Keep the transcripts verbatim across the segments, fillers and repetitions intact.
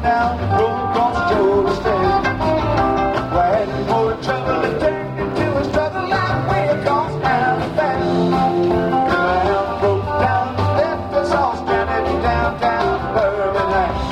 down the road across Georgia State. Well, I had more trouble that turned into a struggle like way across Alabama. Well, broke down, left us all stranded downtown Birmingham.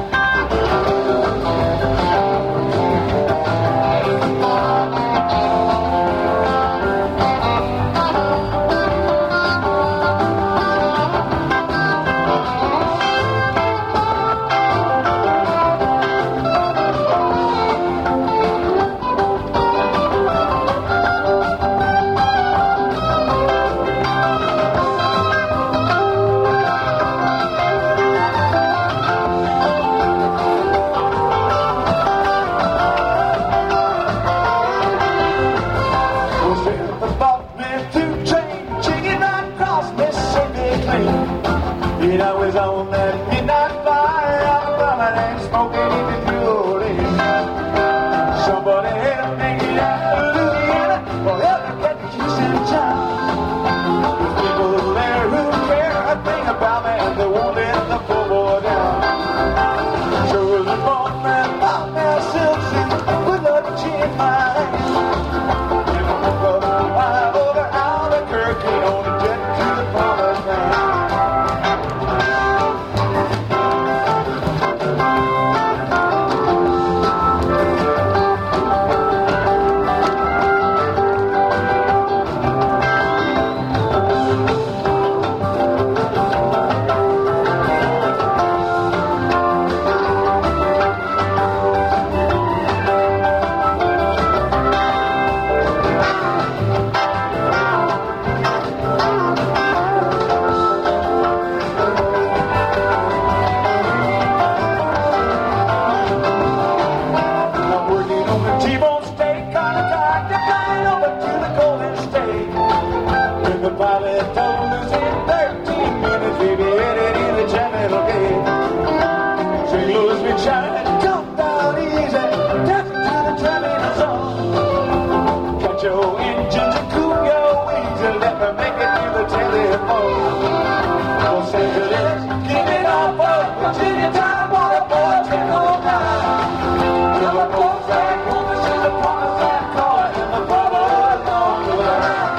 You know, it's on that midnight flyer out of Birmingham and smoking into New Orleans. Somebody help me get out of Louisiana, or help me get to Houston town. There's people there who care a thing about me, and they won't let the poor boy down. So the bought man, bought man, silks and with a chin my hand. If I'm gonna drive over Albuquerque on a jet to the promised land. The pilot told us in thirteen minutes we'd be headed in the Channel Gate. Saint Louis been shining, come down easy, tap to the terminal zone. Cut your engines and cool your wings and let me make it to the telephone. Los Angeles, give it all for Virginia time, water boy, ten oh nine. Till the boat's back home, this is the promised land car, and the brother along the line.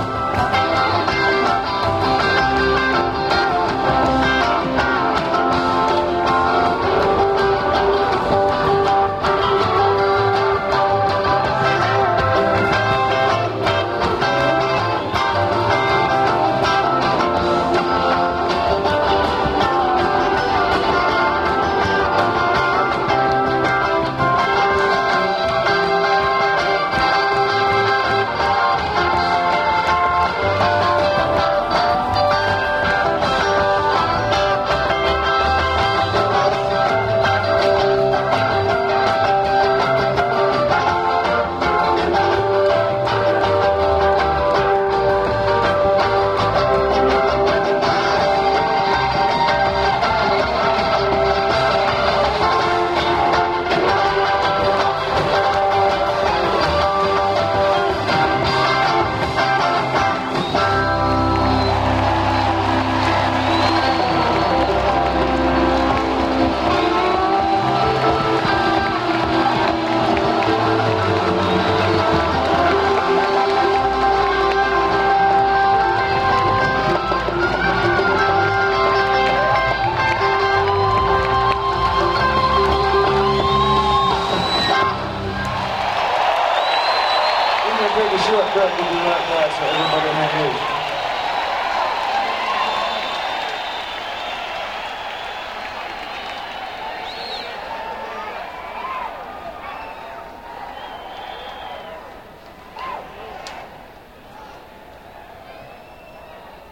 Short cut to do that, so everybody in that news.